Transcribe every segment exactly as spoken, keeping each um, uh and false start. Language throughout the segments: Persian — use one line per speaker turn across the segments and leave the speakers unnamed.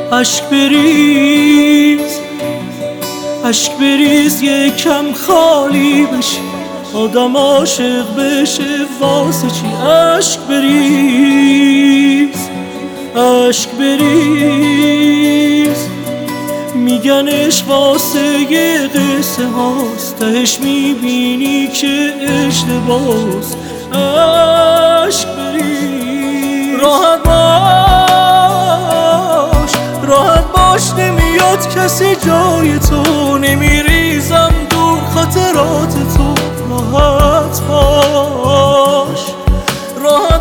اشک بریز اشک بریز یکم خالی بشی، آدم عاشق بشه واسه چی؟ اشک بریز اشک بریز میگن عشق واسه یه قصه هاست، تهش میبینی که اشتباس. اشک بریز راحت باش راحت باش نمیاد کسی جای تو، نمیریزم دور خاطرات تو. راحت باش راحت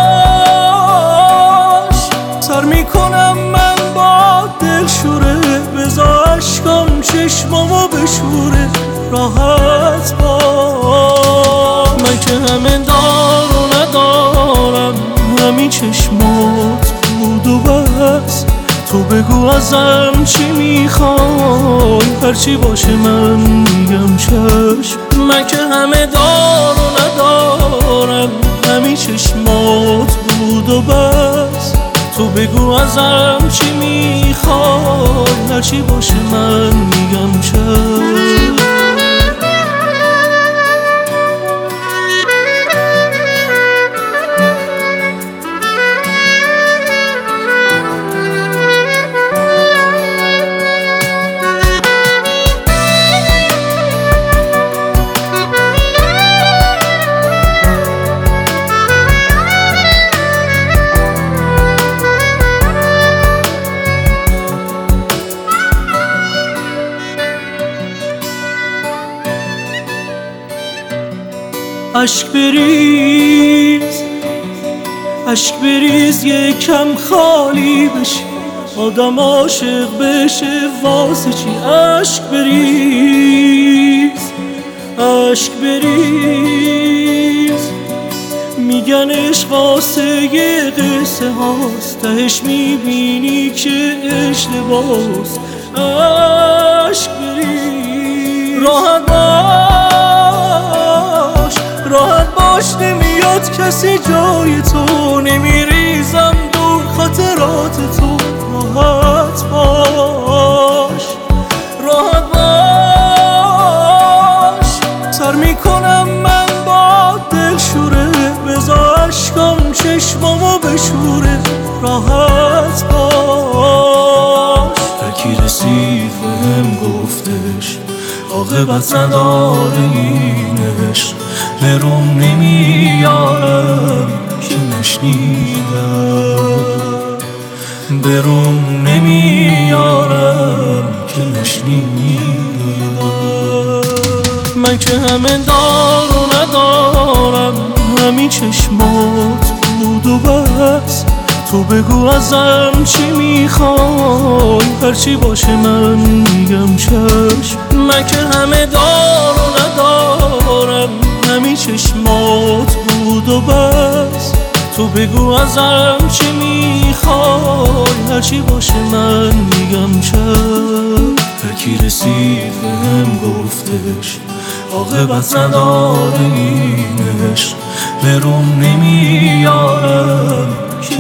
باش سر میکنم من با دل شوره، بذار عشقام چشمامو بشوره. راحت باش من که همه دار و ندارم، همین چشمات بود و بس. تو بگو ازم چی میخوای، هرچی باشه من میگم چشم. من که همه دار و ندارم، همین چشمات بود و بس. تو بگو ازم چی میخوای، هرچی باشه من میگم چشم. اشک بریز اشک بریز یکم خالی بشی، آدم عاشق بشه واسه چی؟ اشک بریز اشک بریز میگن عشق واسه یه قصه هاست، تهش میبینی که اشتباس. اشک بریز راحت باش راحت باش نمیاد کسی جای تو، نمیریزم دور خاطرات تو. راحت باش راحت باش سر میکنم من با دل شوره، بذار عشقام چشمامو بشوره. راحت باش هرکی رسید بهم گفتش عاقبت نداره این عشق، برام نمیارم که نشنیدم، برام نمیارم که نشنیدم. من که همه دار و ندارم، همین چشمات بود و بس. تو بگو ازم چی میخوای، هرچی باشه من میگم چشم. من که همه دار و ندارم، همین چشمات بود و بس. تو بگو ازم چی میخوای، هرچی باشه من میگم چشم. هرکی رسید بهم گفتش عاقبت نداره این عشق، برام نمیارم که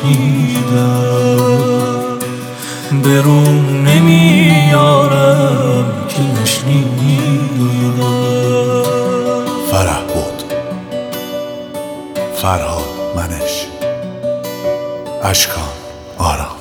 نشنیدم، برام نمیارم که نشنیدم.
فرح بود فرهاد منش، اشکان آرام.